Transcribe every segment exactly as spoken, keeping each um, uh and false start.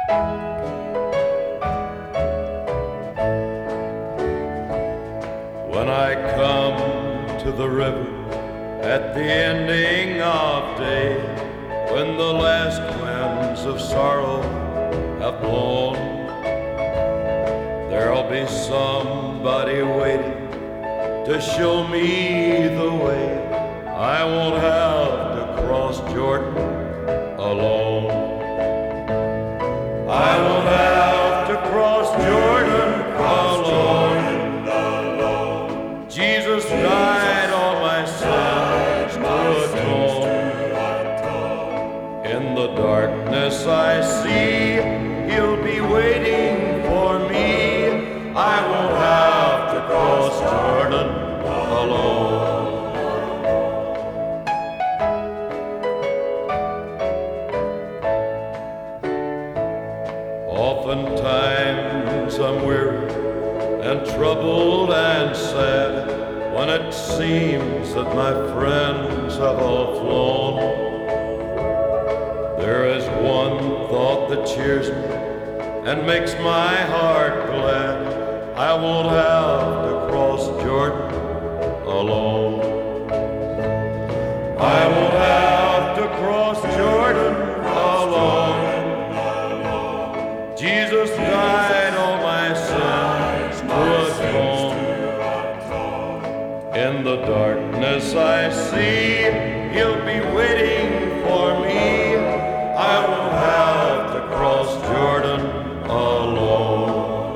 When I come to the river at the ending of day, when the last winds of sorrow have blown, there'll be somebody waiting to show me the way. I won't have to cross Jordan alone. I won't have to cross Jordan alone. Jesus died all my sins to atone. In the darkness I see He'll be waiting for me. I won't have to cross Jordan alone. Oftentimes I'm weary and troubled and sad, when it seems that my friends have all flown. There is one thought that cheers me and makes my heart glad. I won't have to cross Jordan alone. I won't have to cross Jordan alone. Jesus died all my sins to atone. In the darkness I see He'll be waiting for me. I won't have to cross Jordan alone.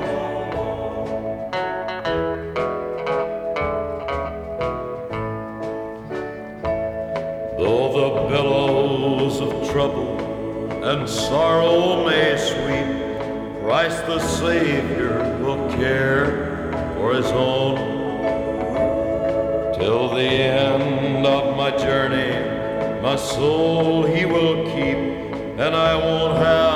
Though the billows of trouble and sorrow may sweep, Christ the Savior will care for His own. Till the end of my journey, my soul He will keep, and I won't have